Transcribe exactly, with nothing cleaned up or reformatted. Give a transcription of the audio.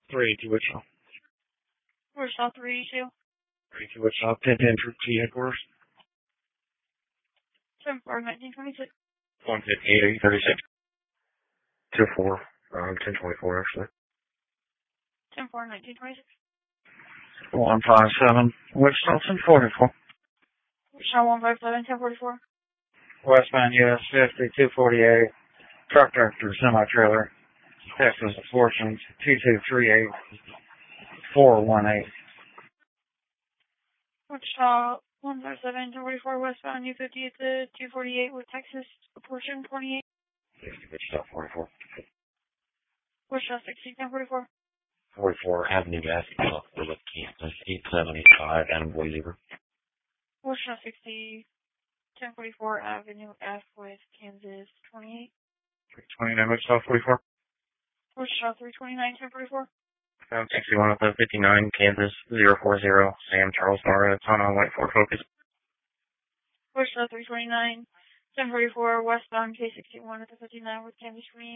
three eighty-two Wichita. Wichita three eighty-two. three eighty-two Wichita, ten ten Troop T headquarters. seven four nineteen twenty-six. one fifty-eight thirty-six. two four, um, ten twenty-four actually. ten four nineteen twenty-six. one five seven, Wichita ten forty-four. Wichita one five seven, ten forty-four. Westbound U S fifty, two forty-eight. Truck tractor, semi-trailer. Texas Fortunes, two two three eight, four one eight. Wichita one five seven, ten forty-four, westbound U fifty to two forty-eight with Texas Fortune twenty-eight. Wichita forty-four. Wichita sixty, ten forty-four. forty-four Avenue Basketball for the campus, eight seventy-five, Adam Boise. Wichita sixty, ten forty-four Avenue F with Kansas twenty-eight. three twenty-nine Wichita forty-four. Wichita three twenty-nine, ten forty-four. Pound sixty-one with a fifty-nine, Kansas zero four zero, Sam Charles Nora, Tana White Ford Focus. Wichita three twenty-nine, ten forty-four, westbound K sixty-one with a fifty-nine with Kansas twenty-eight.